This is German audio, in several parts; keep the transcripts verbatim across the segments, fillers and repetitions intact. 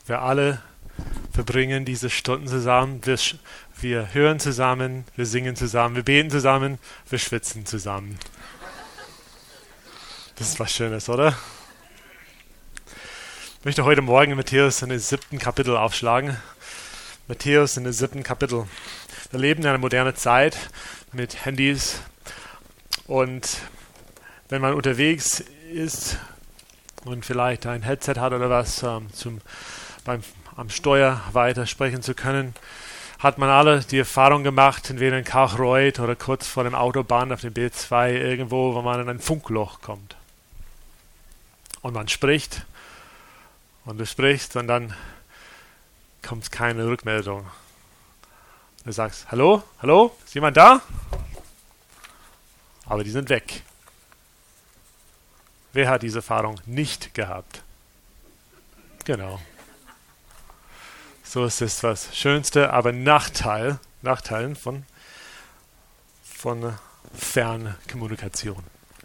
Wir alle verbringen diese Stunden zusammen. Wir, wir hören zusammen, wir singen zusammen, wir beten zusammen, wir schwitzen zusammen. Das ist was Schönes, oder? Ich möchte heute Morgen Matthäus in den siebten Kapitel aufschlagen. Matthäus in den siebten Kapitel. Wir leben in einer modernen Zeit mit Handys und wenn man unterwegs ist und vielleicht ein Headset hat oder was, ähm, zum, beim, am Steuer weitersprechen zu können, hat man alle die Erfahrung gemacht, entweder in Kachreuth oder kurz vor der Autobahn auf dem B zwei irgendwo, wo man in ein Funkloch kommt. Und man spricht und du sprichst und dann kommt keine Rückmeldung. Du sagst, hallo, hallo, ist jemand da? Aber die sind weg. Wer hat diese Erfahrung nicht gehabt? Genau. So ist es das Schönste, aber Nachteil, Nachteilen von, von Fernkommunikation.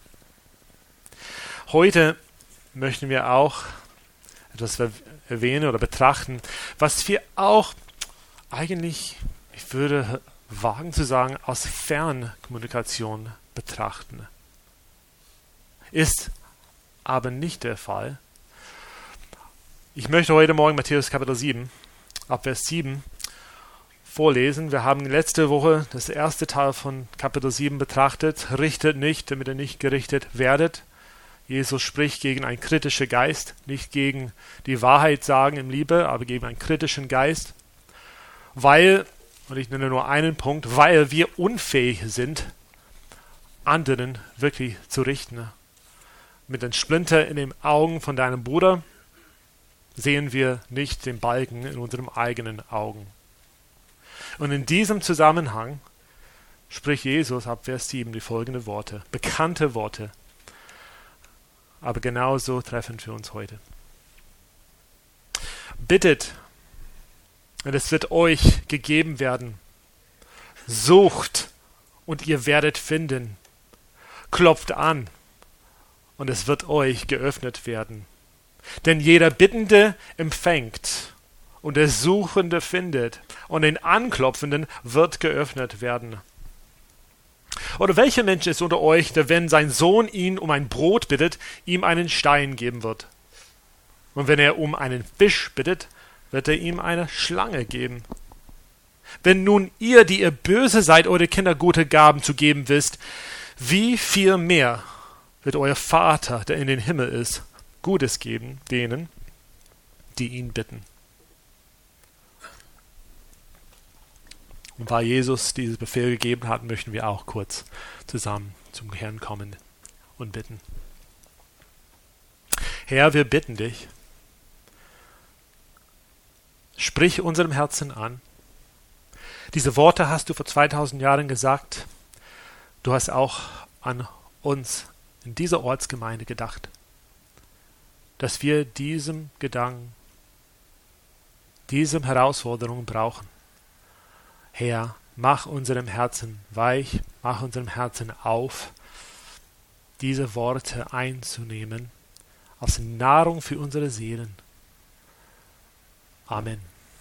Heute möchten wir auch etwas erwähnen oder betrachten, was wir auch eigentlich, ich würde wagen zu sagen, aus Fernkommunikation betrachten. Ist aber nicht der Fall. Ich möchte heute Morgen Matthäus Kapitel sieben, ab Vers sieben, vorlesen. Wir haben letzte Woche das erste Teil von Kapitel sieben betrachtet. Richtet nicht, damit ihr nicht gerichtet werdet. Jesus spricht gegen einen kritischen Geist, nicht gegen die Wahrheit sagen in Liebe, aber gegen einen kritischen Geist, weil, und ich nenne nur einen Punkt, weil wir unfähig sind, anderen wirklich zu richten. Mit den Splinter in den Augen von deinem Bruder sehen wir nicht den Balken in unseren eigenen Augen. Und in diesem Zusammenhang spricht Jesus ab Vers sieben die folgenden Worte, bekannte Worte, aber genauso treffend für uns heute. Bittet, und es wird euch gegeben werden. Sucht, und ihr werdet finden. Klopft an, und es wird euch geöffnet werden. Denn jeder Bittende empfängt, und der Suchende findet, und den Anklopfenden wird geöffnet werden. Oder welcher Mensch ist unter euch, der, wenn sein Sohn ihn um ein Brot bittet, ihm einen Stein geben wird? Und wenn er um einen Fisch bittet, wird er ihm eine Schlange geben? Wenn nun ihr, die ihr böse seid, eure Kinder gute Gaben zu geben wisst, wie viel mehr wird euer Vater, der in den Himmel ist, Gutes geben denen, die ihn bitten? Und weil Jesus dieses Befehl gegeben hat, möchten wir auch kurz zusammen zum Herrn kommen und bitten. Herr, wir bitten dich, sprich unserem Herzen an. Diese Worte hast du vor zweitausend Jahren gesagt. Du hast auch an uns in dieser Ortsgemeinde gedacht, dass wir diesem Gedanken, diesem Herausforderung brauchen. Herr, mach unserem Herzen weich, mach unserem Herzen auf, diese Worte einzunehmen, als Nahrung für unsere Seelen. Amen.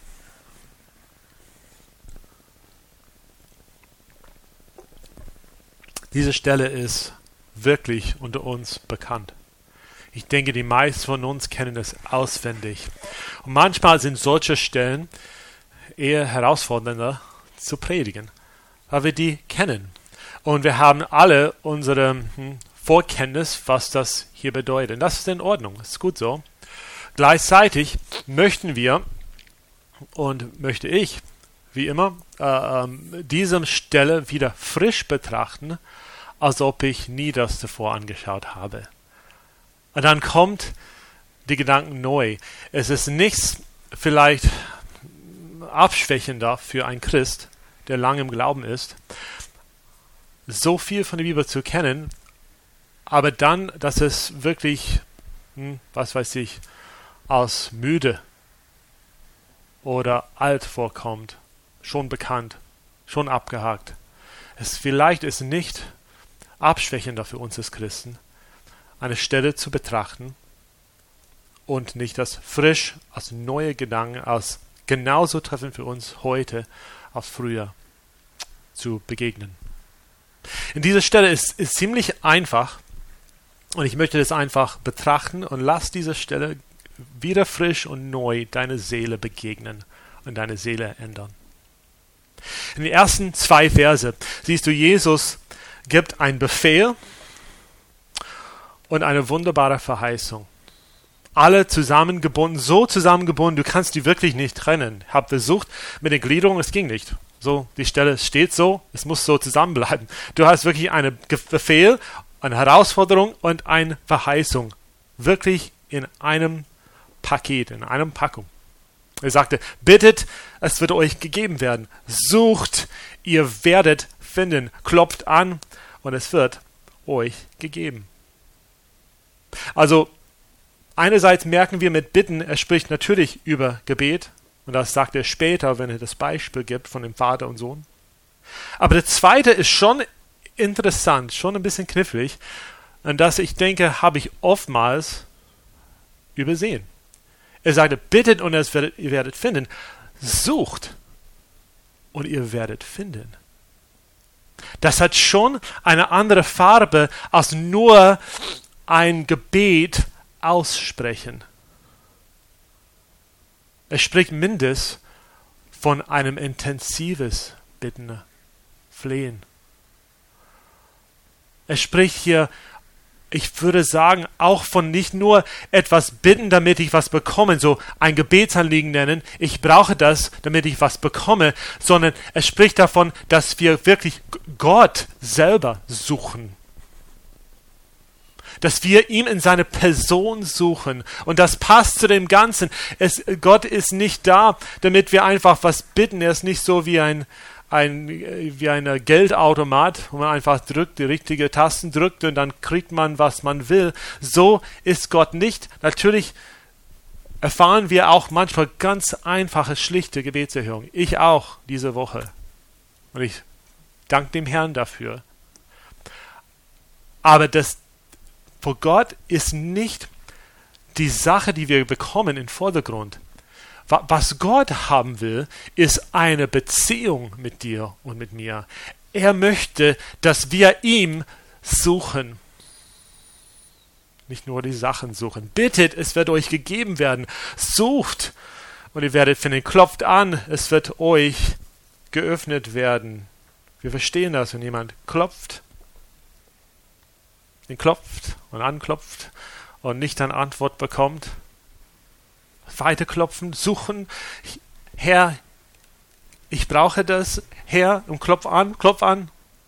Diese Stelle ist wirklich unter uns bekannt. Ich denke, die meisten von uns kennen es auswendig. Und manchmal sind solche Stellen eher herausfordernder zu predigen, weil wir die kennen. Und wir haben alle unsere hm, Vorkenntnis, was das hier bedeutet. Das ist in Ordnung, ist gut so. Gleichzeitig möchten wir und möchte ich, wie immer, äh, ähm, diese Stelle wieder frisch betrachten, als ob ich nie das zuvor angeschaut habe. Und dann kommt die Gedanken neu. Es ist nichts vielleicht abschwächender für einen Christ, der lange im Glauben ist, so viel von der Bibel zu kennen, aber dann, dass es wirklich, hm, was weiß ich, als müde oder alt vorkommt, schon bekannt, schon abgehakt. Es vielleicht ist nicht abschwächender für uns als Christen, eine Stelle zu betrachten und nicht das frisch, als neue Gedanken, als genauso treffend für uns heute als früher zu begegnen. In dieser Stelle ist es ziemlich einfach und ich möchte das einfach betrachten und lass diese Stelle wieder frisch und neu deine Seele begegnen und deine Seele ändern. In den ersten zwei Verse siehst du, Jesus gibt einen Befehl und eine wunderbare Verheißung. Alle zusammengebunden, so zusammengebunden, du kannst die wirklich nicht trennen. Ich habe versucht mit den Gliederungen, es ging nicht. So, die Stelle steht so, es muss so zusammenbleiben. Du hast wirklich einen Befehl, eine Herausforderung und eine Verheißung. Wirklich in einem Paket, in einer Packung. Er sagte, bittet, es wird euch gegeben werden. Sucht, ihr werdet finden. Klopft an und es wird euch gegeben. Also, einerseits merken wir mit Bitten, er spricht natürlich über Gebet. Und das sagt er später, wenn er das Beispiel gibt von dem Vater und Sohn. Aber der zweite ist schon interessant, schon ein bisschen knifflig. Und das, ich denke, habe ich oftmals übersehen. Er sagte, bittet und es werdet, ihr werdet finden. Sucht und ihr werdet finden. Das hat schon eine andere Farbe als nur ein Gebet aussprechen. Er spricht mindestens von einem intensives Bitten, Flehen. Er spricht hier, ich würde sagen, auch von nicht nur etwas bitten, damit ich was bekomme, so ein Gebetsanliegen nennen, ich brauche das, damit ich was bekomme, sondern er spricht davon, dass wir wirklich Gott selber suchen. Dass wir ihm in seine Person suchen. Und das passt zu dem Ganzen. Es, Gott ist nicht da, damit wir einfach was bitten. Er ist nicht so wie ein, ein, wie ein Geldautomat, wo man einfach drückt, die richtige Tasten drückt und dann kriegt man, was man will. So ist Gott nicht. Natürlich erfahren wir auch manchmal ganz einfache, schlichte Gebetserhörungen. Ich auch diese Woche. Und ich danke dem Herrn dafür. Aber das vor Gott ist nicht die Sache, die wir bekommen, im Vordergrund. Was Gott haben will, ist eine Beziehung mit dir und mit mir. Er möchte, dass wir ihm suchen. Nicht nur die Sachen suchen. Bittet, es wird euch gegeben werden. Sucht und ihr werdet finden. Klopft an, es wird euch geöffnet werden. Wir verstehen das, wenn jemand klopft. klopft und anklopft und nicht eine Antwort bekommt. Weiter klopfen, suchen. Herr, ich brauche das. Herr, und klopf an, klopf an.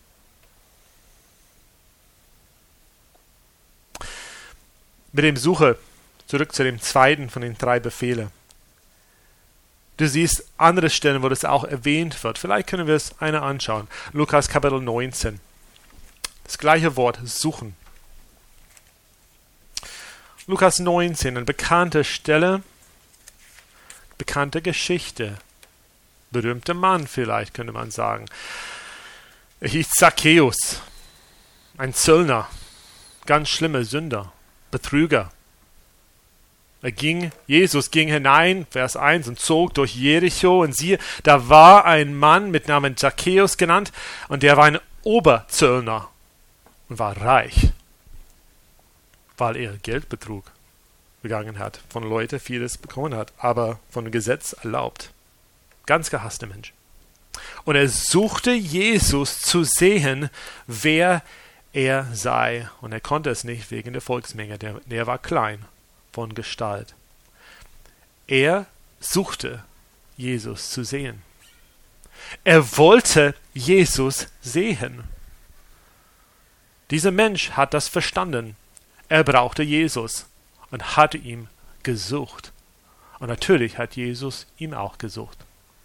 Mit dem Suche, zurück zu dem zweiten von den drei Befehlen. Du siehst andere Stellen, wo das auch erwähnt wird. Vielleicht können wir es eine anschauen. Lukas Kapitel neunzehn. Das gleiche Wort, suchen. Lukas neunzehn, eine bekannte Stelle, bekannte Geschichte. Berühmter Mann vielleicht, könnte man sagen. Er hieß Zacchaeus, ein Zöllner, ganz schlimmer Sünder, Betrüger. Er ging, Jesus ging hinein, Vers eins, und zog durch Jericho, und siehe, da war ein Mann mit Namen Zacchaeus genannt, und der war ein Oberzöllner und war reich, weil er Geldbetrug begangen hat, von Leuten vieles bekommen hat, aber von Gesetz erlaubt. Ganz gehasster Mensch. Und er suchte Jesus zu sehen, wer er sei. Und er konnte es nicht wegen der Volksmenge, der, der war klein von Gestalt. Er suchte Jesus zu sehen. Er wollte Jesus sehen. Dieser Mensch hat das verstanden. Er brauchte Jesus und hatte ihn gesucht. Und natürlich hat Jesus ihn auch gesucht.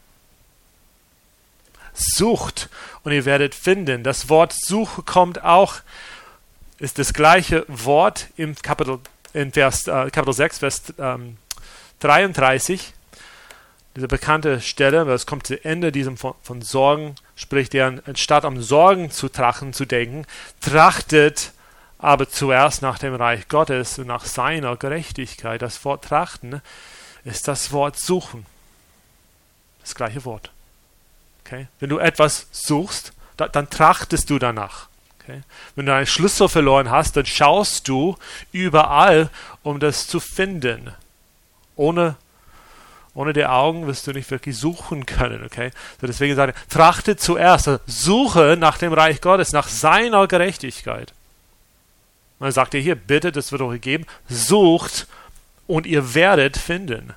Sucht und ihr werdet finden. Das Wort Suche kommt auch, ist das gleiche Wort im Kapitel, in Vers, äh, Kapitel sechs, Vers ähm, dreiunddreißig. Diese bekannte Stelle, weil es kommt zu Ende diesem von, von Sorgen, spricht er, anstatt am Sorgen zu trachten, zu denken, trachtet aber zuerst nach dem Reich Gottes und nach seiner Gerechtigkeit. Das Wort trachten ist das Wort suchen. Das gleiche Wort. Okay? Wenn du etwas suchst, da, dann trachtest du danach. Okay? Wenn du einen Schlüssel verloren hast, dann schaust du überall, um das zu finden. Ohne, ohne die Augen wirst du nicht wirklich suchen können. Okay? So deswegen sage ich, trachte zuerst, also suche nach dem Reich Gottes, nach seiner Gerechtigkeit. Und dann sagt er hier, bitte, das wird euch gegeben, sucht und ihr werdet finden.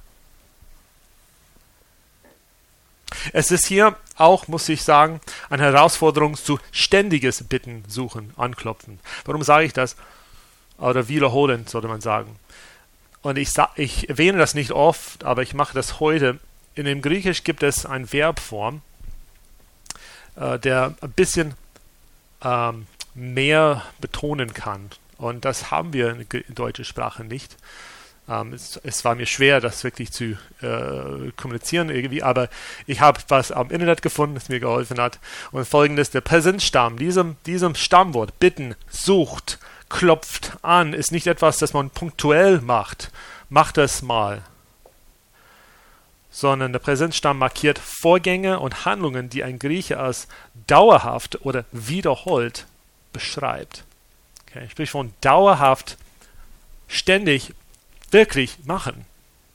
Es ist hier auch, muss ich sagen, eine Herausforderung zu ständiges Bitten, Suchen, Anklopfen. Warum sage ich das? Oder wiederholen, sollte man sagen. Und ich, ich erwähne das nicht oft, aber ich mache das heute. In dem Griechisch gibt es eine Verbform, äh, der ein bisschen ähm, mehr betonen kann. Und das haben wir in der deutschen Sprache nicht. Um, es, es war mir schwer, das wirklich zu äh, kommunizieren irgendwie, aber ich habe was am Internet gefunden, das mir geholfen hat. Und folgendes, der Präsenzstamm, diesem, diesem Stammwort, bitten, sucht, klopft an, ist nicht etwas, das man punktuell macht. Macht das mal. Sondern der Präsenzstamm markiert Vorgänge und Handlungen, die ein Grieche als dauerhaft oder wiederholt beschreibt. Okay, sprich von dauerhaft, ständig, wirklich machen.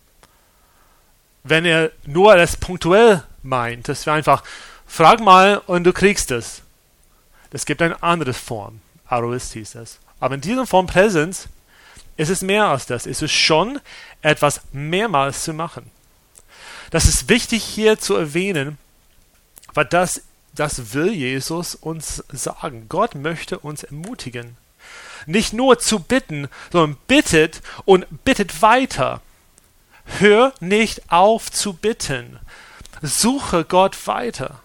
Wenn er nur das punktuell meint, dass wir einfach, frag mal und du kriegst es. Das gibt eine andere Form. Aorist hieß das. Aber in dieser Form Präsenz ist es mehr als das. Es ist schon etwas mehrmals zu machen. Das ist wichtig hier zu erwähnen, weil das, das will Jesus uns sagen. Gott möchte uns ermutigen. Nicht nur zu bitten, sondern bittet und bittet weiter. Hör nicht auf zu bitten. Suche Gott weiter.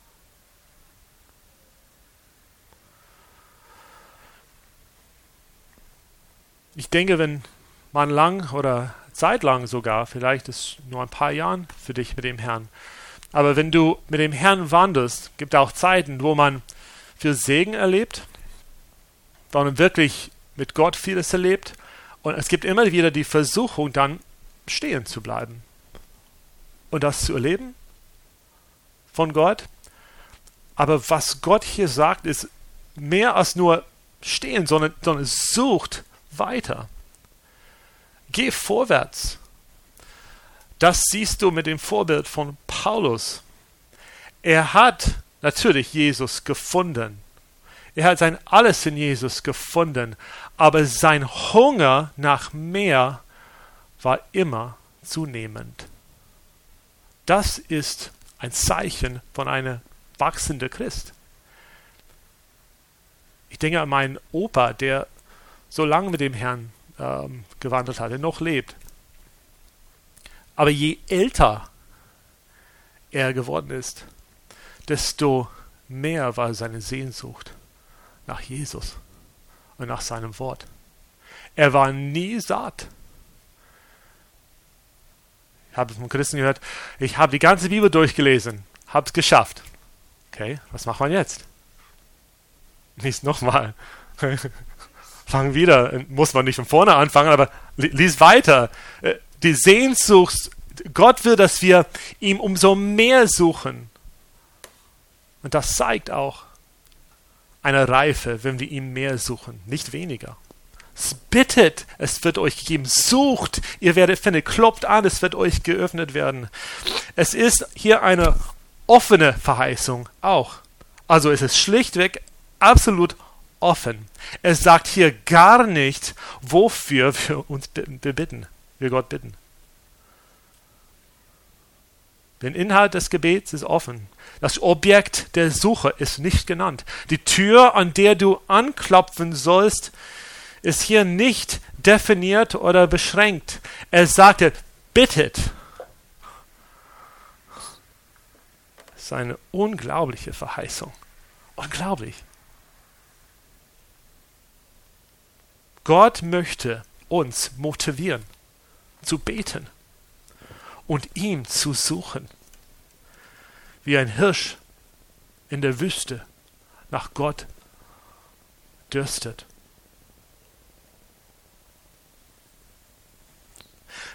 Ich denke, wenn man lang oder zeitlang sogar, vielleicht ist nur ein paar Jahren für dich mit dem Herrn, aber wenn du mit dem Herrn wandelst, gibt es auch Zeiten, wo man viel Segen erlebt, wo man wirklich mit Gott vieles erlebt. Und es gibt immer wieder die Versuchung, dann stehen zu bleiben. Und das zu erleben von Gott. Aber was Gott hier sagt, ist mehr als nur stehen, sondern, sondern sucht weiter. Geh vorwärts. Das siehst du mit dem Vorbild von Paulus. Er hat natürlich Jesus gefunden. Er hat sein Alles in Jesus gefunden, aber sein Hunger nach mehr war immer zunehmend. Das ist ein Zeichen von einem wachsenden Christ. Ich denke an meinen Opa, der so lange mit dem Herrn ähm, gewandelt hat, der noch lebt. Aber je älter er geworden ist, desto mehr war seine Sehnsucht nach Jesus und nach seinem Wort. Er war nie satt. Ich habe von Christen gehört, ich habe die ganze Bibel durchgelesen, habe es geschafft. Okay, was macht man jetzt? Lies nochmal. Fang wieder. Muss man nicht von vorne anfangen, aber lies weiter. Die Sehnsucht, Gott will, dass wir ihm umso mehr suchen. Und das zeigt auch eine Reife, wenn wir ihm mehr suchen, nicht weniger. Bittet, es wird euch gegeben. Sucht, ihr werdet finden. Klopft an, es wird euch geöffnet werden. Es ist hier eine offene Verheißung auch. Also es ist schlichtweg absolut offen. Es sagt hier gar nicht, wofür wir uns bitten, wir Gott bitten. Der Inhalt des Gebets ist offen. Das Objekt der Suche ist nicht genannt. Die Tür, an der du anklopfen sollst, ist hier nicht definiert oder beschränkt. Er sagte, bittet. Das ist eine unglaubliche Verheißung. Unglaublich. Gott möchte uns motivieren, zu beten und ihm zu suchen. Wie ein Hirsch in der Wüste nach Gott dürstet.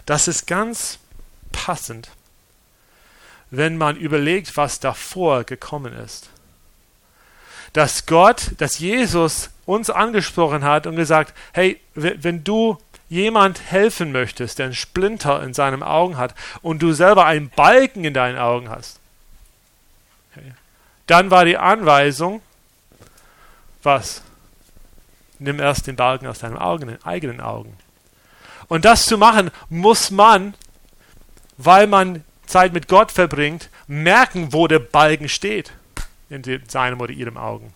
Das ist ganz passend, wenn man überlegt, was davor gekommen ist. Dass Gott, dass Jesus uns angesprochen hat und gesagt, hey, wenn du jemand helfen möchtest, der einen Splinter in seinem Augen hat und du selber einen Balken in deinen Augen hast, okay, dann war die Anweisung, was? Nimm erst den Balken aus deinen Augen, eigenen Augen. Und das zu machen, muss man, weil man Zeit mit Gott verbringt, merken, wo der Balken steht in seinem oder ihrem Augen.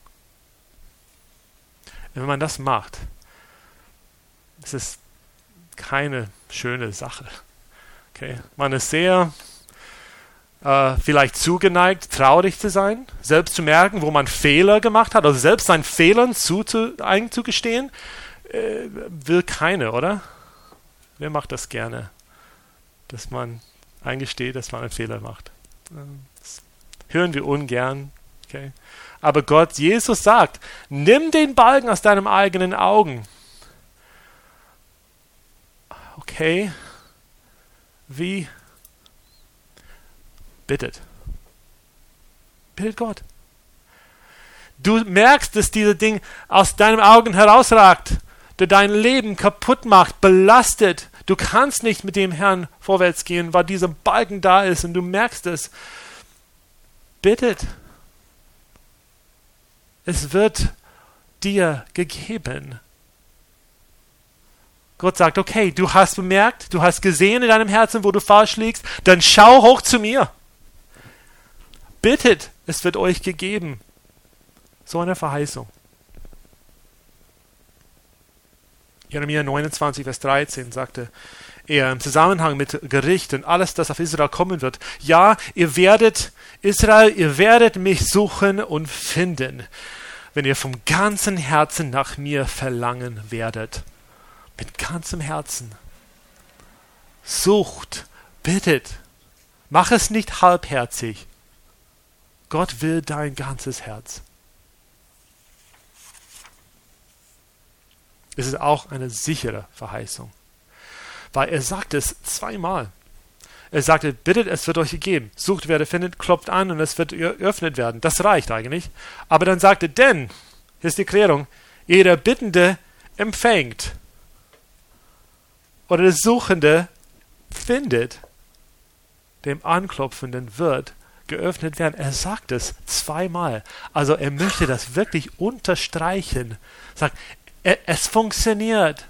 Wenn man das macht, ist es keine schöne Sache. Okay? Man ist sehr äh, vielleicht zugeneigt, traurig zu sein, selbst zu merken, wo man Fehler gemacht hat, also selbst seinen Fehlern zuzu- einzugestehen, äh, will keiner, oder? Wer macht das gerne? Dass man eingesteht, dass man einen Fehler macht. Das hören wir ungern. Okay? Aber Gott, Jesus sagt, nimm den Balken aus deinem eigenen Augen. Okay, wie? Bittet. Bittet Gott. Du merkst, dass dieses Ding aus deinen Augen herausragt, der dein Leben kaputt macht, belastet. Du kannst nicht mit dem Herrn vorwärts gehen, weil dieser Balken da ist und du merkst es. Bittet. Es wird dir gegeben. Gott sagt, okay, du hast bemerkt, du hast gesehen in deinem Herzen, wo du falsch liegst, dann schau hoch zu mir. Bittet, es wird euch gegeben. So eine Verheißung. Jeremia neunundzwanzig, Vers dreizehn sagte er im Zusammenhang mit Gericht und alles, das auf Israel kommen wird. Ja, ihr werdet, Israel, ihr werdet mich suchen und finden, wenn ihr vom ganzen Herzen nach mir verlangen werdet. Mit ganzem Herzen. Sucht, bittet. Mach es nicht halbherzig. Gott will dein ganzes Herz. Es ist auch eine sichere Verheißung. Weil er sagt es zweimal. Er sagte, bittet, es wird euch gegeben. Sucht, werdet, findet, klopft an und es wird geöffnet werden. Das reicht eigentlich. Aber dann sagte, denn, hier ist die Erklärung, jeder Bittende empfängt. Oder der Suchende findet. Dem Anklopfenden wird geöffnet werden. Er sagt es zweimal. Also er möchte das wirklich unterstreichen. Sagt, es funktioniert.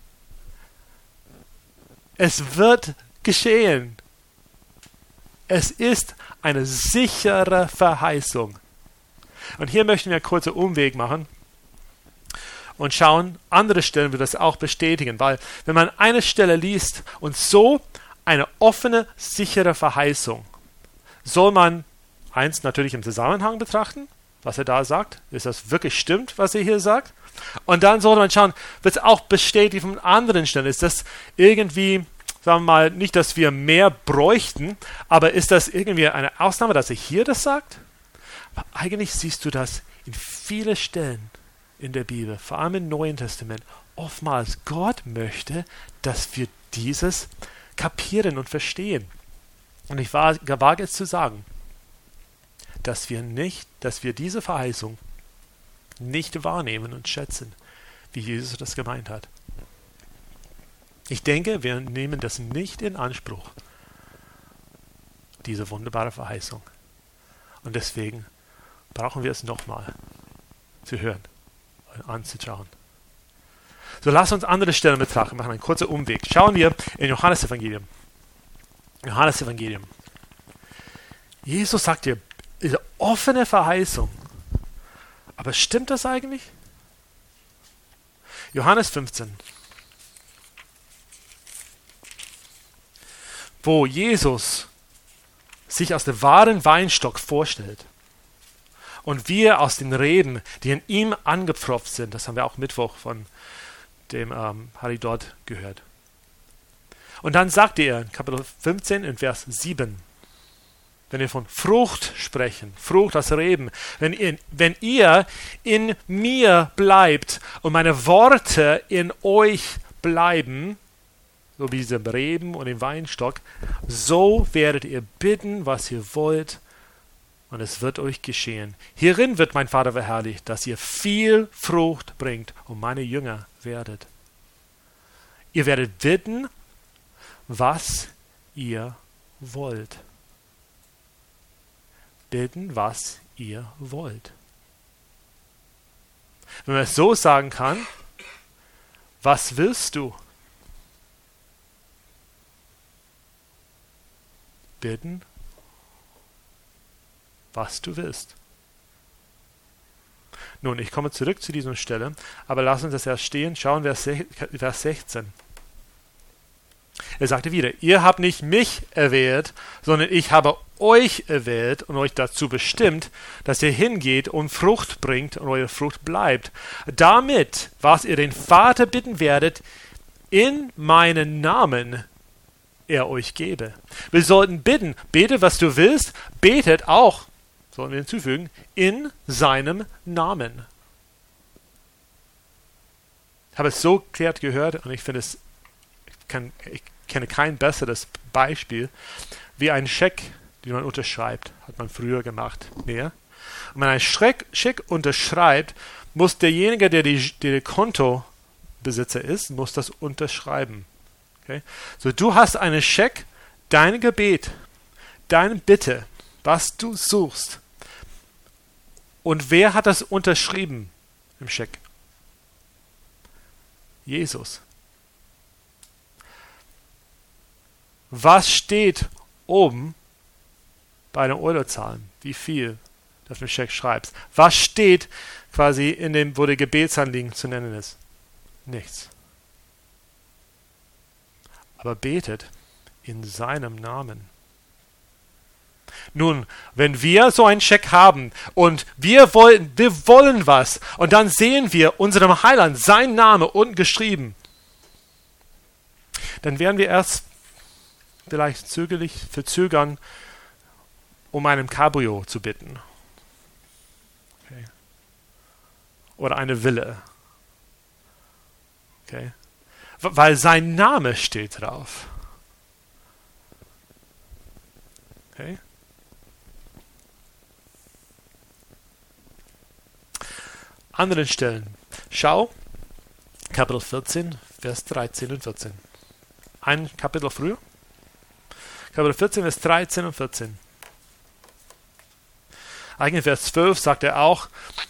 Es wird geschehen. Es ist eine sichere Verheißung. Und hier möchten wir einen kurzen Umweg machen und schauen, andere Stellen wird das auch bestätigen, weil wenn man eine Stelle liest und so eine offene, sichere Verheißung, soll man eins natürlich im Zusammenhang betrachten, was er da sagt, ist das wirklich stimmt, was er hier sagt? Und dann soll man schauen, wird es auch bestätigt von anderen Stellen, ist das irgendwie, sagen wir mal, nicht, dass wir mehr bräuchten, aber ist das irgendwie eine Ausnahme, dass er hier das sagt? Aber eigentlich siehst du das in vielen Stellen in der Bibel, vor allem im Neuen Testament. Oftmals, Gott möchte, dass wir dieses kapieren und verstehen. Und ich wage es zu sagen, dass wir nicht, dass wir diese Verheißung nicht wahrnehmen und schätzen, wie Jesus das gemeint hat. Ich denke, wir nehmen das nicht in Anspruch, diese wunderbare Verheißung. Und deswegen brauchen wir es nochmal zu hören und anzuschauen. So, lass uns andere Stellen betrachten, machen einen kurzen Umweg. Schauen wir in Johannes Evangelium. Johannes Evangelium. Jesus sagt dir, diese offene Verheißung. Aber stimmt das eigentlich? Johannes fünfzehn. Wo Jesus sich als der wahren Weinstock vorstellt und wir aus den Reben, die in ihm angepfropft sind, das haben wir auch Mittwoch von dem ähm, Harry dort gehört. Und dann sagte er in Kapitel fünfzehn in Vers sieben, wenn wir von Frucht sprechen, Frucht aus Reben, wenn ihr, wenn ihr in mir bleibt und meine Worte in euch bleiben, so wie diese Reben und den Weinstock, so werdet ihr bitten, was ihr wollt, und es wird euch geschehen. Hierin wird mein Vater verherrlicht, dass ihr viel Frucht bringt und meine Jünger werdet. Ihr werdet bitten, was ihr wollt. Bitten, was ihr wollt. Wenn man es so sagen kann, was willst du? Bitten, was du willst. Nun, ich komme zurück zu dieser Stelle, aber lass uns das erst stehen. Schauen, Vers sechzehn. Er sagte wieder, ihr habt nicht mich erwählt, sondern ich habe euch erwählt und euch dazu bestimmt, dass ihr hingeht und Frucht bringt und eure Frucht bleibt. Damit, was ihr den Vater bitten werdet, in meinen Namen er euch gebe. Wir sollten bitten, bete, was du willst, betet auch, sollen wir hinzufügen, in seinem Namen. Ich habe es so klärt gehört und ich finde es, ich, kann, ich kenne kein besseres Beispiel, wie ein Scheck, den man unterschreibt, hat man früher gemacht, mehr. Und wenn ein Scheck, Scheck unterschreibt, muss derjenige, der, die, der der Kontobesitzer ist, muss das unterschreiben. Okay? So, du hast einen Scheck, dein Gebet, deine Bitte, was du suchst. Und wer hat das unterschrieben im Scheck? Jesus. Was steht oben bei den Eurozahlen? Wie viel du auf dem Scheck schreibst? Was steht quasi in dem, wo der Gebetsanliegen zu nennen ist? Nichts. Aber betet in seinem Namen. Nun, wenn wir so einen Scheck haben und wir wollen, wir wollen was und dann sehen wir unserem Heiland sein Name unten geschrieben, dann werden wir erst vielleicht zögerlich verzögern, um einem Cabrio zu bitten. Okay. Oder eine Villa. Okay. Weil sein Name steht drauf. Okay. Anderen Stellen. Schau, Kapitel vierzehn, Vers dreizehn und vierzehn. Ein Kapitel früher. Kapitel vierzehn, Vers dreizehn und vierzehn. Eigentlich Vers zwölf sagt er auch,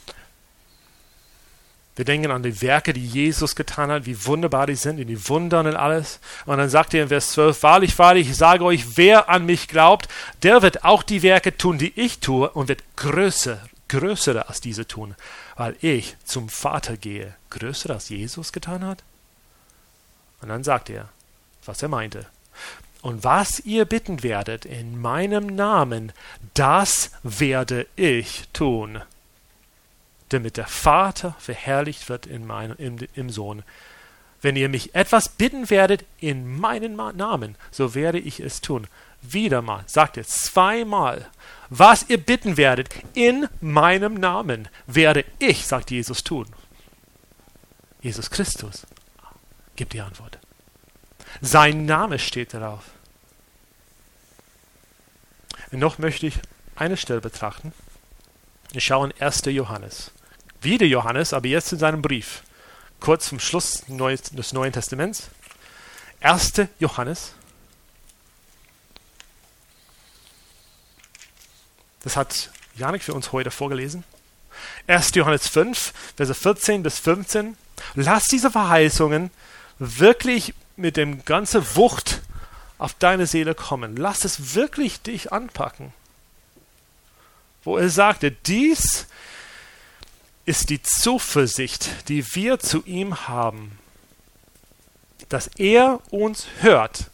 wir denken an die Werke, die Jesus getan hat, wie wunderbar die sind, in die Wundern und alles. Und dann sagt er in Vers zwölf, wahrlich, wahrlich, ich sage euch, wer an mich glaubt, der wird auch die Werke tun, die ich tue, und wird größer, größere als diese tun, weil ich zum Vater gehe. Größer als Jesus getan hat? Und dann sagt er, was er meinte. Und was ihr bitten werdet in meinem Namen, das werde ich tun, damit der Vater verherrlicht wird in meinem, im, im Sohn. Wenn ihr mich etwas bitten werdet in meinen Namen, so werde ich es tun. Wieder mal, sagt er zweimal, was ihr bitten werdet in meinem Namen, werde ich, sagt Jesus, tun. Jesus Christus gibt die Antwort. Sein Name steht darauf. Und noch möchte ich eine Stelle betrachten. Wir schauen erster Johannes. Wieder Johannes, aber jetzt in seinem Brief. Kurz zum Schluss des Neuen Testaments. erster Johannes. Das hat Janik für uns heute vorgelesen. erster Johannes fünf, Verse vierzehn bis fünfzehn. Lass diese Verheißungen wirklich mit dem ganzen Wucht auf deine Seele kommen. Lass es wirklich dich anpacken. Wo er sagte, dies ist die Zuversicht, die wir zu ihm haben, dass er uns hört,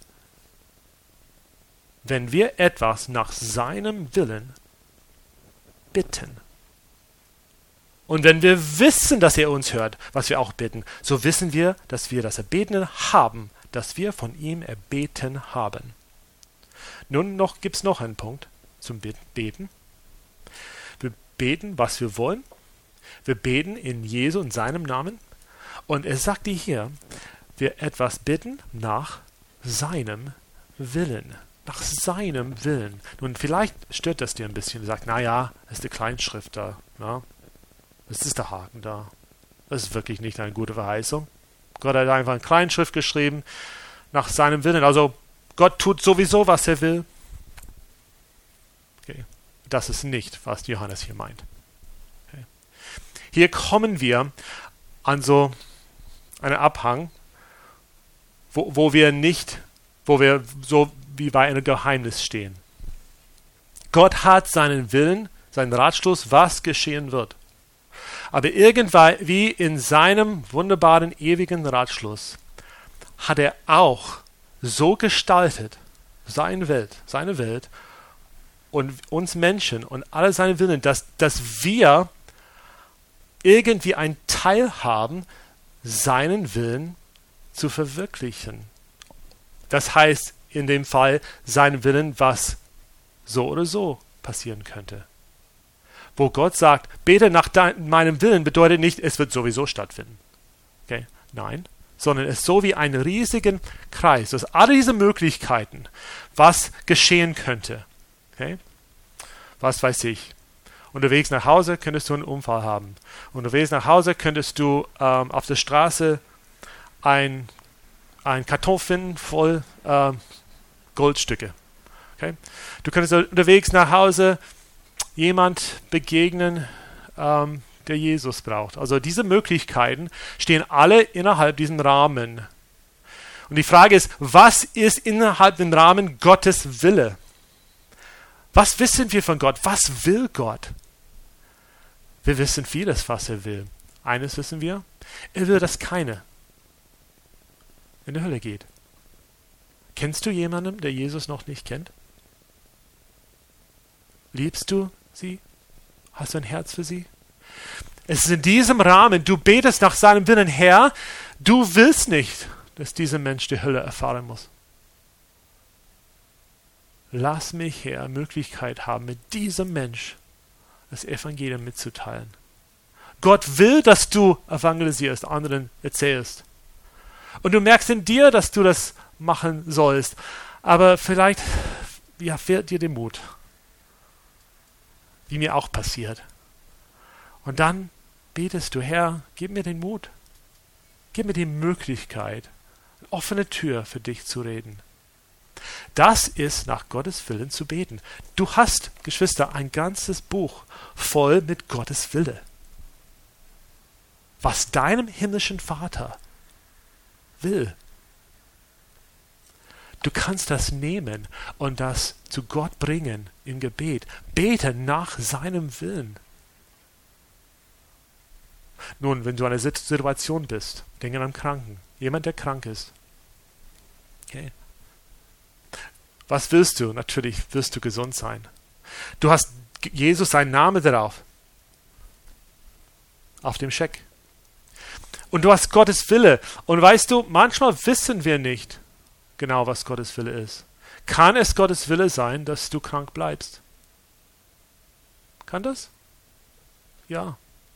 wenn wir etwas nach seinem Willen bitten. Und wenn wir wissen, dass er uns hört, was wir auch bitten, so wissen wir, dass wir das Erbetene haben, das wir von ihm erbeten haben. Nun noch gibt es noch einen Punkt zum Beten. Wir beten, was wir wollen. Wir beten in Jesu, in seinem Namen. Und er sagt dir hier, wir etwas bitten nach seinem Willen. Nach seinem Willen. Nun, vielleicht stört das dir ein bisschen. Du sagst, naja, das ist die Kleinschrift da. Ja? Das ist der Haken da. Das ist wirklich nicht eine gute Verheißung. Gott hat einfach in Kleinschrift geschrieben, nach seinem Willen. Also Gott tut sowieso, was er will. Okay. Das ist nicht, was Johannes hier meint. Okay. Hier kommen wir an so einen Abhang, wo, wo wir nicht, wo wir so wie bei einem Geheimnis stehen. Gott hat seinen Willen, seinen Ratschluss, was geschehen wird. Aber irgendwie in seinem wunderbaren, ewigen Ratschluss hat er auch so gestaltet, seine Welt, seine Welt und uns Menschen und alle seine Willen, dass, dass wir irgendwie einen Teil haben, seinen Willen zu verwirklichen. Das heißt, in dem Fall seinen Willen, was so oder so passieren könnte. Wo Gott sagt, bete nach dein, meinem Willen, bedeutet nicht, es wird sowieso stattfinden. Okay? Nein, sondern es ist so wie einen riesigen Kreis, dass alle diese Möglichkeiten, was geschehen könnte. Okay? Was weiß ich. Unterwegs nach Hause könntest du einen Unfall haben. Unterwegs nach Hause könntest du ähm, auf der Straße ein, ein Karton finden voll ähm, Goldstücke. Okay? Du könntest unterwegs nach Hause jemand begegnen, ähm, der Jesus braucht. Also diese Möglichkeiten stehen alle innerhalb diesem Rahmen. Und die Frage ist, was ist innerhalb dem Rahmen Gottes Wille? Was wissen wir von Gott? Was will Gott? Wir wissen vieles, was er will. Eines wissen wir, er will, dass keiner in die Hölle geht. Kennst du jemanden, der Jesus noch nicht kennt? Liebst du sie? Hast du ein Herz für sie? Es ist in diesem Rahmen, du betest nach seinem Willen, Herr, du willst nicht, dass dieser Mensch die Hölle erfahren muss. Lass mich, Herr, Möglichkeit haben, mit diesem Mensch das Evangelium mitzuteilen. Gott will, dass du evangelisierst, anderen erzählst. Und du merkst in dir, dass du das machen sollst. Aber vielleicht ja, fehlt dir der Mut. Wie mir auch passiert. Und dann betest du, Herr, gib mir den Mut. Gib mir die Möglichkeit, eine offene Tür für dich zu reden. Das ist nach Gottes Willen zu beten. Du hast, Geschwister, ein ganzes Buch voll mit Gottes Wille. Was deinem himmlischen Vater will. Du kannst das nehmen und das zu Gott bringen im Gebet. Bete nach seinem Willen. Nun, wenn du in einer Situation bist, denke an einen Kranken, jemand, der krank ist. Okay. Was willst du? Natürlich wirst du gesund sein. Du hast Jesus seinen Namen drauf. Auf dem Scheck. Und du hast Gottes Wille. Und weißt du, manchmal wissen wir nicht genau, was Gottes Wille ist. Kann es Gottes Wille sein, dass du krank bleibst? Kann das? Ja.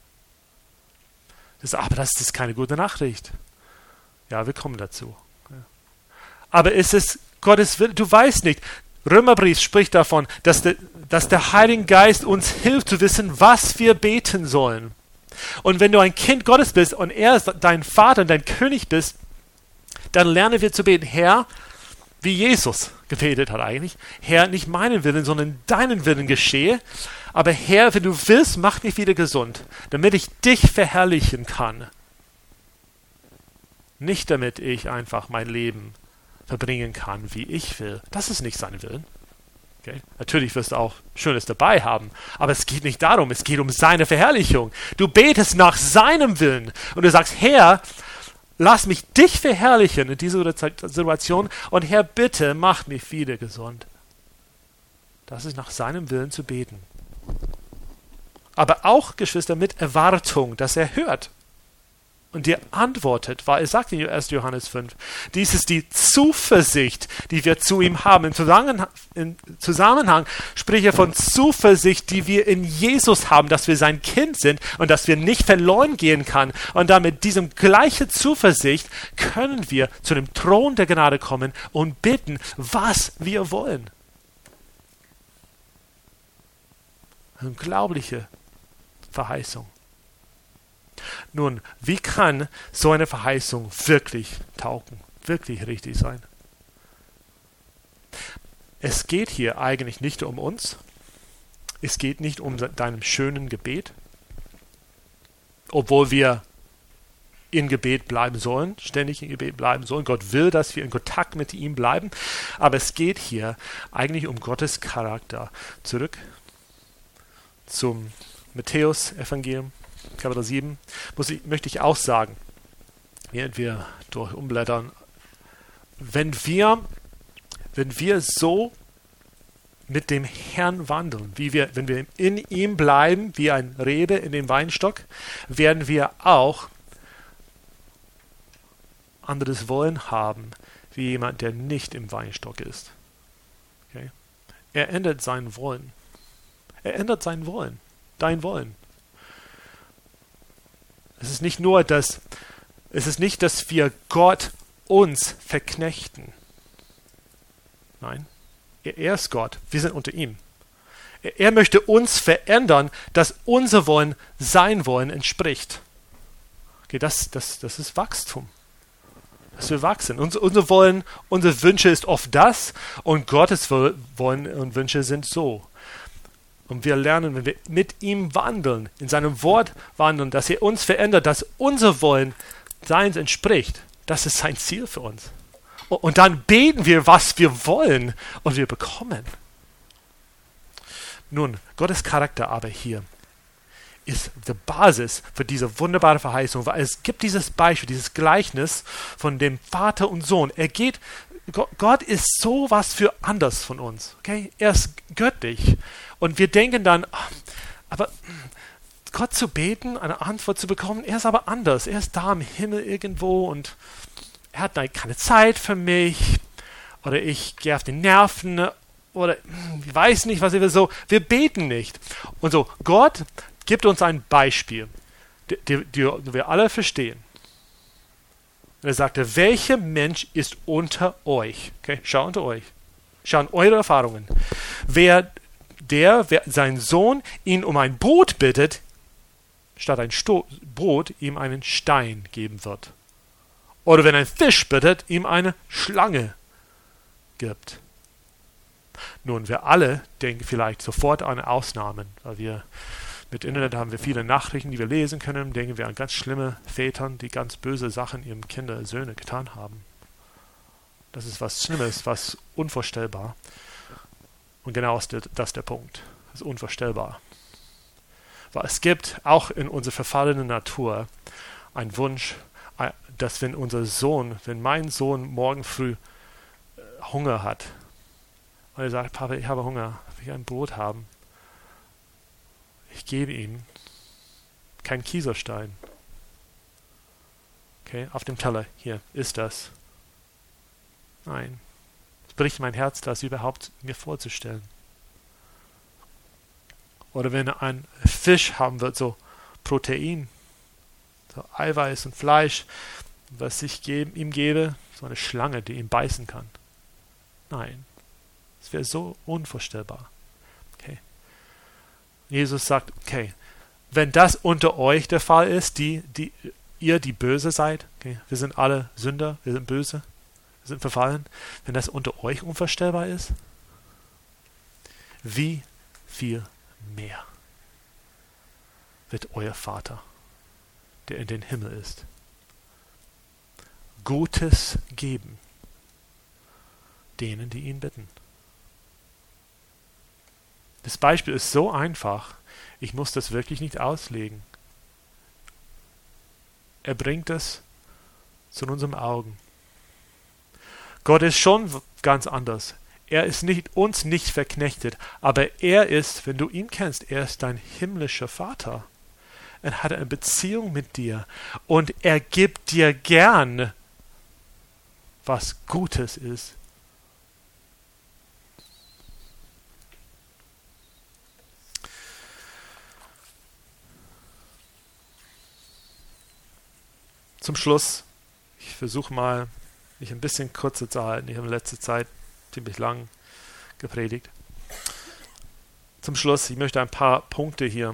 Das, aber das ist keine gute Nachricht. Ja, wir kommen dazu. Aber ist es Gottes Wille? Du weißt nicht. Römerbrief spricht davon, dass der, dass der Heilige Geist uns hilft zu wissen, was wir beten sollen. Und wenn du ein Kind Gottes bist und er ist dein Vater und dein König bist, dann lernen wir zu beten, Herr, wie Jesus gebetet hat eigentlich, Herr, nicht meinen Willen, sondern deinen Willen geschehe, aber Herr, wenn du willst, mach mich wieder gesund, damit ich dich verherrlichen kann. Nicht damit ich einfach mein Leben verbringen kann, wie ich will. Das ist nicht sein Willen. Okay? Natürlich wirst du auch Schönes dabei haben, aber es geht nicht darum, es geht um seine Verherrlichung. Du betest nach seinem Willen und du sagst, Herr, lass mich dich verherrlichen in dieser Situation und Herr, bitte mach mich wieder gesund. Das ist nach seinem Willen zu beten. Aber auch, Geschwister, mit Erwartung, dass er hört und dir antwortet, weil er sagt in erster Johannes fünf, dies ist die Zuversicht, die wir zu ihm haben. Im Zusammenhang, im Zusammenhang spricht er von Zuversicht, die wir in Jesus haben, dass wir sein Kind sind und dass wir nicht verloren gehen können. Und damit diesem gleichen Zuversicht können wir zu dem Thron der Gnade kommen und bitten, was wir wollen. Eine unglaubliche Verheißung. Nun, wie kann so eine Verheißung wirklich taugen, wirklich richtig sein? Es geht hier eigentlich nicht um uns. Es geht nicht um deinem schönen Gebet, obwohl wir in Gebet bleiben sollen, ständig in Gebet bleiben sollen. Gott will, dass wir in Kontakt mit ihm bleiben. Aber es geht hier eigentlich um Gottes Charakter. Zurück zum Matthäus-Evangelium. Kapitel sieben, muss ich, möchte ich auch sagen, während wir durch umblättern, wenn wir, wenn wir so mit dem Herrn wandeln, wie wir, wenn wir in ihm bleiben, wie ein Rebe in dem Weinstock, werden wir auch anderes Wollen haben, wie jemand, der nicht im Weinstock ist. Okay? Er ändert sein Wollen. Er ändert sein Wollen, dein Wollen. Es ist nicht nur, dass es ist nicht, dass wir Gott uns verknechten. Nein, er, er ist Gott. Wir sind unter ihm. Er, er möchte uns verändern, dass unser Wollen sein Wollen entspricht. Okay, das, das, das ist Wachstum. Dass wir wachsen. Unser, unser Wollen, unsere Wünsche ist oft das und Gottes Wollen und Wünsche sind so. Und wir lernen, wenn wir mit ihm wandeln, in seinem Wort wandeln, dass er uns verändert, dass unser Wollen seins entspricht. Das ist sein Ziel für uns. Und dann beten wir, was wir wollen, und wir bekommen. Nun, Gottes Charakter aber hier ist die Basis für diese wunderbare Verheißung, weil es gibt dieses Beispiel, dieses Gleichnis von dem Vater und Sohn. Er geht, Gott ist so was für anders von uns. Okay? Er ist göttlich. Und wir denken dann, aber Gott zu beten, eine Antwort zu bekommen, er ist aber anders. Er ist da im Himmel irgendwo und er hat keine Zeit für mich. Oder ich gehe auf die Nerven. Oder ich weiß nicht, was er will. So, wir beten nicht. Und so, Gott gibt uns ein Beispiel, die, die, die wir alle verstehen. Und er sagte, welcher Mensch ist unter euch? Okay, schau unter euch. Schauen eure Erfahrungen. Wer der, wer sein Sohn ihn um ein Brot bittet, statt ein Sto- Brot ihm einen Stein geben wird. Oder wenn ein Fisch bittet, ihm eine Schlange gibt. Nun, wir alle denken vielleicht sofort an Ausnahmen, weil wir mit Internet haben wir viele Nachrichten, die wir lesen können, denken wir an ganz schlimme Vätern, die ganz böse Sachen ihren Kinder, Söhne getan haben. Das ist was Schlimmes, was unvorstellbar. Und genau ist das ist der Punkt. Das ist unvorstellbar. Weil es gibt auch in unserer verfallenen Natur einen Wunsch, dass wenn unser Sohn, wenn mein Sohn morgen früh Hunger hat, und er sagt, Papa, ich habe Hunger, ich will ein Brot haben, ich gebe ihm keinen Kieselstein. Okay, auf dem Teller, hier, ist das. Nein. Es bricht mein Herz, das überhaupt mir vorzustellen. Oder wenn er einen Fisch haben wird, so Protein, so Eiweiß und Fleisch, was ich gebe, ihm gebe, so eine Schlange, die ihn beißen kann. Nein. Es wäre so unvorstellbar. Okay. Jesus sagt, okay, wenn das unter euch der Fall ist, die, die, ihr, die böse seid, okay, wir sind alle Sünder, wir sind böse, wir sind verfallen, wenn das unter euch unvorstellbar ist, wie viel mehr wird euer Vater, der in den Himmel ist, Gutes geben denen, die ihn bitten. Das Beispiel ist so einfach, ich muss das wirklich nicht auslegen. Er bringt es zu unseren Augen. Gott ist schon ganz anders. Er ist nicht, uns nicht verknechtet, aber er ist, wenn du ihn kennst, er ist dein himmlischer Vater. Er hat eine Beziehung mit dir. Und er gibt dir gern, was Gutes ist. Zum Schluss, ich versuche mal, mich ein bisschen kürzer zu halten. Ich habe in letzter Zeit ziemlich lang gepredigt. Zum Schluss, ich möchte ein paar Punkte hier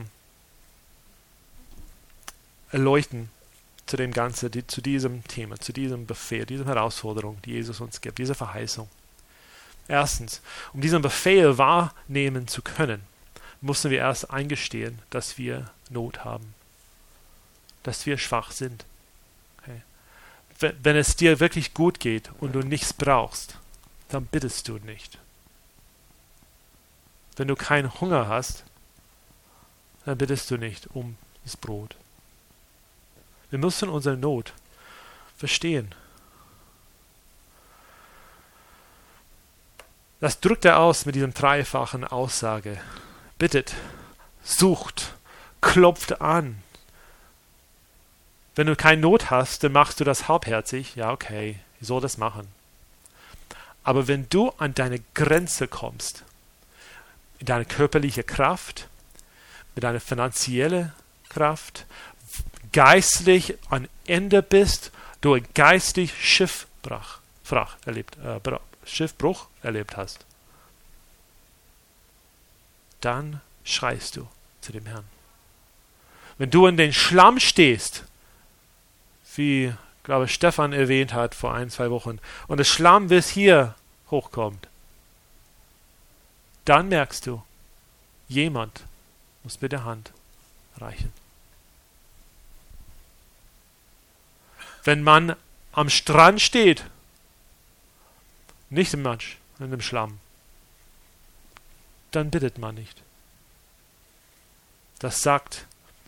erleuchten zu dem Ganzen, die, zu diesem Thema, zu diesem Befehl, dieser Herausforderung, die Jesus uns gibt, diese Verheißung. Erstens, um diesen Befehl wahrnehmen zu können, müssen wir erst eingestehen, dass wir Not haben, dass wir schwach sind. Okay. Wenn es dir wirklich gut geht und du nichts brauchst, dann bittest du nicht. Wenn du keinen Hunger hast, dann bittest du nicht um das Brot. Wir müssen unsere Not verstehen. Das drückt er aus mit diesem dreifachen Aussage. Bittet, sucht, klopft an. Wenn du keine Not hast, dann machst du das halbherzig. Ja, okay, ich soll das machen. Aber wenn du an deine Grenze kommst, in deine körperliche Kraft, mit deiner finanziellen Kraft, geistlich am Ende bist, du geistig Schiffbruch, erlebt, äh, Schiffbruch erlebt hast, dann schreist du zu dem Herrn. Wenn du in den Schlamm stehst, wie, glaube ich, Stefan erwähnt hat vor ein, zwei Wochen, und das Schlamm bis hier hochkommt, dann merkst du, jemand muss mit der Hand reichen. Wenn man am Strand steht, nicht im Matsch, in dem Schlamm, dann bittet man nicht. Das sagt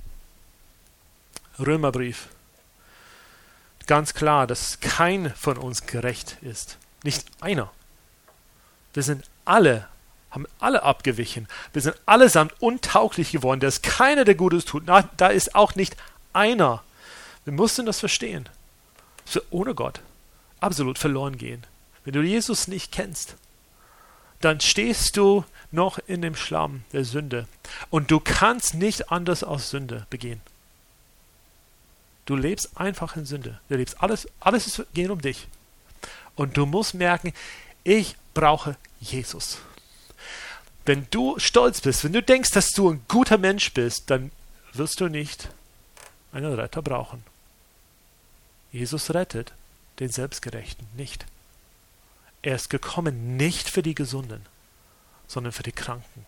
Römerbrief ganz klar, dass kein von uns gerecht ist. Nicht einer. Wir sind alle, haben alle abgewichen. Wir sind allesamt untauglich geworden. Da ist keiner, der Gutes tut. Na, da ist auch nicht einer. Wir mussten das verstehen. Dass wir ohne Gott absolut verloren gehen. Wenn du Jesus nicht kennst, dann stehst du noch in dem Schlamm der Sünde. Und du kannst nicht anders als Sünde begehen. Du lebst einfach in Sünde. Du lebst alles, alles ist, geht um dich. Und du musst merken, ich brauche Jesus. Wenn du stolz bist, wenn du denkst, dass du ein guter Mensch bist, dann wirst du nicht einen Retter brauchen. Jesus rettet den Selbstgerechten nicht. Er ist gekommen nicht für die Gesunden, sondern für die Kranken.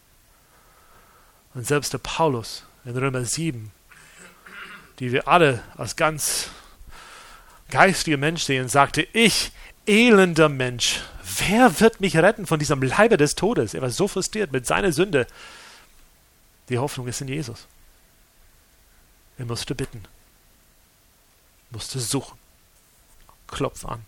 Und selbst der Paulus in Römer sieben, die wir alle als ganz geistiger Mensch sehen, sagte, ich, elender Mensch, wer wird mich retten von diesem Leibe des Todes? Er war so frustriert mit seiner Sünde. Die Hoffnung ist in Jesus. Er musste bitten, musste suchen, klopf an.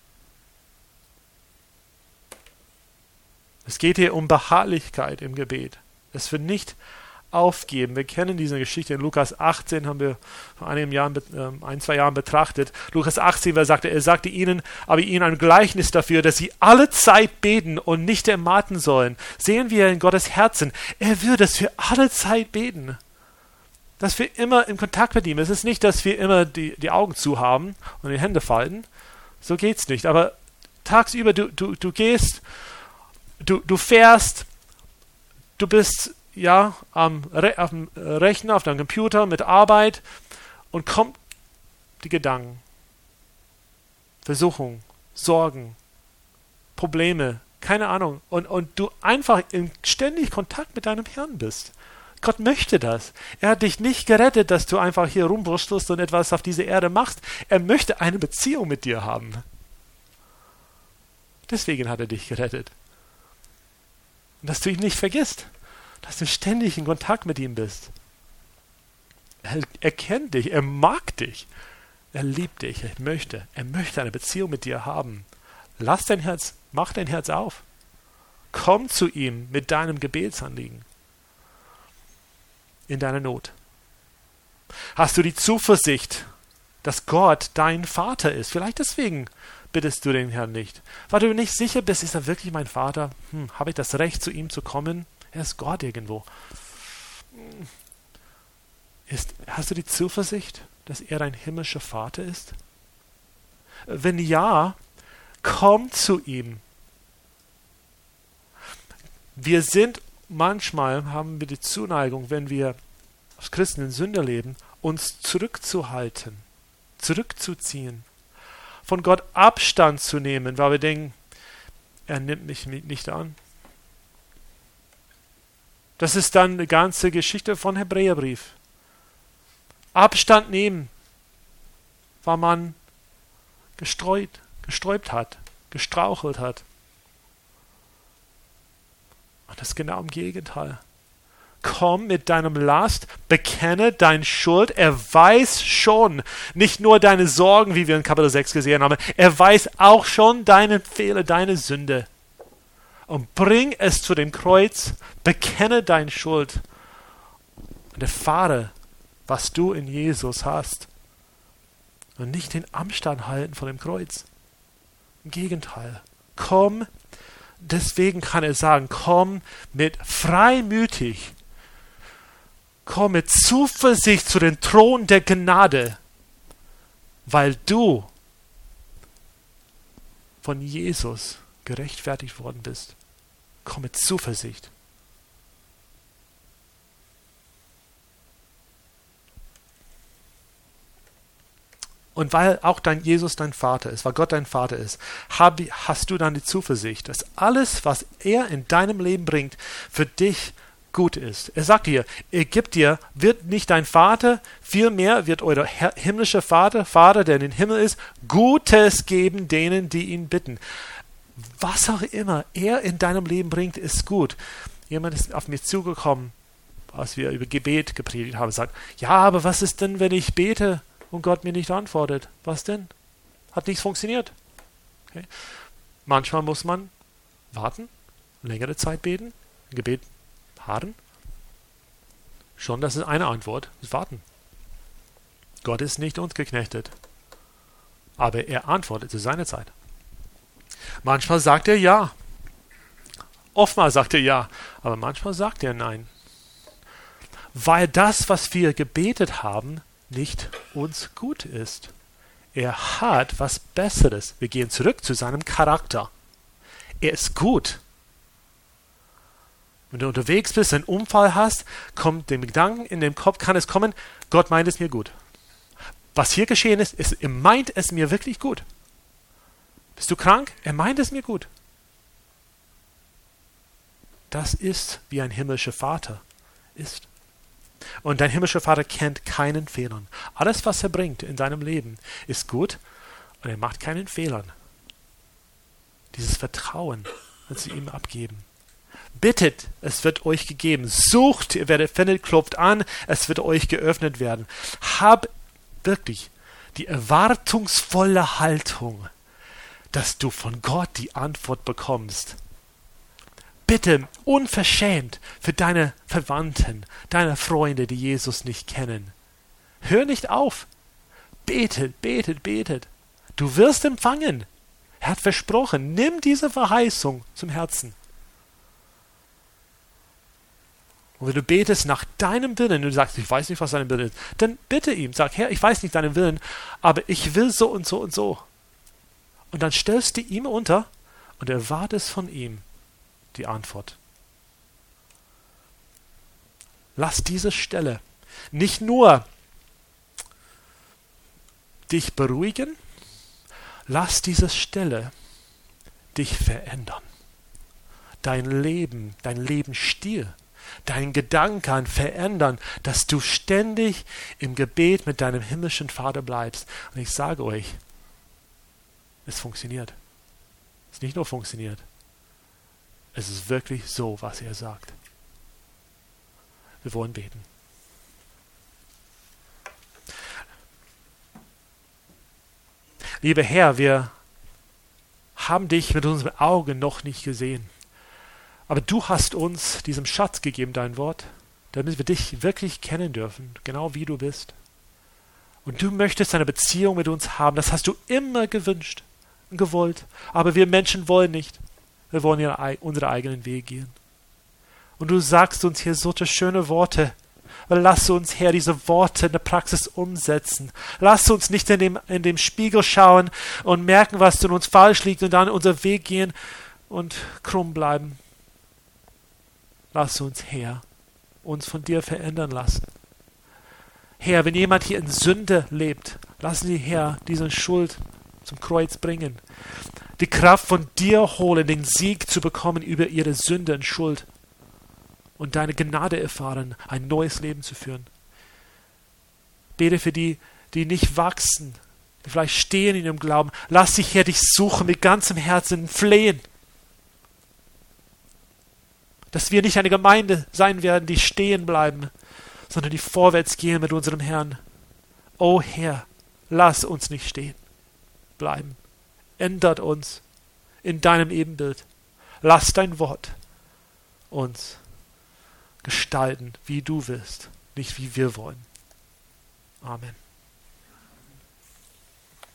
Es geht hier um Beharrlichkeit im Gebet. Es wird nicht aufgeben. Wir kennen diese Geschichte in Lukas achtzehn, haben wir vor einigen Jahren, äh, ein, zwei Jahren betrachtet. Lukas achtzehn, wer sagte, er sagte ihnen, aber ihnen ein Gleichnis dafür, dass sie alle Zeit beten und nicht ermatten sollen. Sehen wir in Gottes Herzen, er will, dass wir alle Zeit beten. Dass wir immer in Kontakt mit ihm. Es ist nicht, dass wir immer die, die Augen zu haben und die Hände falten. So geht's nicht. Aber tagsüber, du, du, du gehst, du, du fährst, du bist ja, am, Re- auf dem Rechner, auf deinem Computer mit Arbeit und kommt die Gedanken, Versuchung, Sorgen, Probleme, keine Ahnung, und, und du einfach in ständig Kontakt mit deinem Herrn bist. Gott möchte das. Er hat dich nicht gerettet, dass du einfach hier rumwurstelst und etwas auf dieser Erde machst. Er möchte eine Beziehung mit dir haben. Deswegen hat er dich gerettet. Und dass du ihn nicht vergisst. Dass du ständig in Kontakt mit ihm bist. Er, er kennt dich, er mag dich, er liebt dich, er möchte, er möchte eine Beziehung mit dir haben. Lass dein Herz, mach dein Herz auf. Komm zu ihm mit deinem Gebetsanliegen. In deiner Not. Hast du die Zuversicht, dass Gott dein Vater ist? Vielleicht deswegen bittest du den Herrn nicht. Weil du nicht sicher bist, ist er wirklich mein Vater? Hm, habe ich das Recht, zu ihm zu kommen? Er ist Gott irgendwo. Ist, hast du die Zuversicht, dass er dein himmlischer Vater ist? Wenn ja, komm zu ihm. Wir sind, manchmal haben wir die Zuneigung, wenn wir als Christen in Sünde leben, uns zurückzuhalten, zurückzuziehen, von Gott Abstand zu nehmen, weil wir denken, er nimmt mich nicht an. Das ist dann eine ganze Geschichte von Hebräerbrief. Abstand nehmen, weil man gestreut, gesträubt hat, gestrauchelt hat. Und das ist genau im Gegenteil. Komm mit deinem Last, bekenne deine Schuld. Er weiß schon nicht nur deine Sorgen, wie wir in Kapitel sechs gesehen haben, er weiß auch schon deine Fehler, deine Sünde. Und bring es zu dem Kreuz, bekenne deine Schuld und erfahre, was du in Jesus hast. Und nicht den Abstand halten von dem Kreuz. Im Gegenteil. Komm, deswegen kann er sagen, komm mit freimütig, komm mit Zuversicht zu dem Thron der Gnade, weil du von Jesus gerechtfertigt worden bist. Komm mit Zuversicht. Und weil auch dein Jesus dein Vater ist, weil Gott dein Vater ist, hab, hast du dann die Zuversicht, dass alles, was er in deinem Leben bringt, für dich gut ist. Er sagt dir, er gibt dir, wird nicht dein Vater, vielmehr wird euer himmlischer Vater, Vater, der in den Himmel ist, Gutes geben denen, die ihn bitten. Was auch immer er in deinem Leben bringt, ist gut. Jemand ist auf mich zugekommen, als wir über Gebet gepredigt haben, sagt, ja, aber was ist denn, wenn ich bete und Gott mir nicht antwortet? Was denn? Hat nichts funktioniert. Okay. Manchmal muss man warten, längere Zeit beten, ein Gebet harren. Schon, das ist eine Antwort, ist warten. Gott ist nicht uns geknechtet, aber er antwortet zu seiner Zeit. Manchmal sagt er ja. Oftmals sagt er ja, aber manchmal sagt er nein. Weil das, was wir gebetet haben, nicht uns gut ist. Er hat was Besseres. Wir gehen zurück zu seinem Charakter. Er ist gut. Wenn du unterwegs bist, einen Unfall hast, kommt dem Gedanken in den Kopf, kann es kommen, Gott meint es mir gut. Was hier geschehen ist, ist, er meint es mir wirklich gut. Bist du krank? Er meint es mir gut. Das ist, wie ein himmlischer Vater ist. Und dein himmlischer Vater kennt keinen Fehlern. Alles, was er bringt in deinem Leben, ist gut und er macht keinen Fehlern. Dieses Vertrauen, das sie ihm abgeben. Bittet, es wird euch gegeben. Sucht, ihr werdet findet, klopft an, es wird euch geöffnet werden. Hab wirklich die erwartungsvolle Haltung, dass du von Gott die Antwort bekommst. Bitte unverschämt für deine Verwandten, deine Freunde, die Jesus nicht kennen. Hör nicht auf. Betet, betet, betet. Du wirst empfangen. Er hat versprochen, nimm diese Verheißung zum Herzen. Und wenn du betest nach deinem Willen, du sagst, ich weiß nicht, was dein Willen ist, dann bitte ihm, sag, Herr, ich weiß nicht deinen Willen, aber ich will so und so und so. Und dann stellst du ihm unter und erwartest von ihm die Antwort. Lass diese Stelle nicht nur dich beruhigen, lass diese Stelle dich verändern. Dein Leben, dein Lebensstil, deinen Gedanken verändern, dass du ständig im Gebet mit deinem himmlischen Vater bleibst. Und ich sage euch, es funktioniert. Es nicht nur funktioniert, es ist wirklich so, was er sagt. Wir wollen beten. Lieber Herr, wir haben dich mit unseren Augen noch nicht gesehen. Aber du hast uns diesen Schatz gegeben, dein Wort. damit wir dich wirklich kennen dürfen, genau wie du bist. Und du möchtest eine Beziehung mit uns haben. Das hast du immer gewünscht und gewollt. Aber wir Menschen wollen nicht. Wir wollen ihre, unsere eigenen Wege gehen. Und du sagst uns hier so schöne Worte. Lass uns, Herr, diese Worte in der Praxis umsetzen. Lass uns nicht in dem, in dem Spiegel schauen und merken, was in uns falsch liegt und dann unseren Weg gehen und krumm bleiben. Lass uns, Herr, uns von dir verändern lassen. Herr, wenn jemand hier in Sünde lebt, lass sie, Herr, diese Schuld zum Kreuz bringen. Die Kraft von dir holen, den Sieg zu bekommen über ihre Sünde und Schuld. Und deine Gnade erfahren, ein neues Leben zu führen. Bete für die, die nicht wachsen, die vielleicht stehen in ihrem Glauben. Lass dich, Herr, dich suchen mit ganzem Herzen, flehen. Dass wir nicht eine Gemeinde sein werden, die stehen bleiben, sondern die vorwärts gehen mit unserem Herrn. O Herr, lass uns nicht stehen bleiben. Ändert uns in deinem Ebenbild. Lass dein Wort uns gestalten, wie du willst, nicht wie wir wollen. Amen.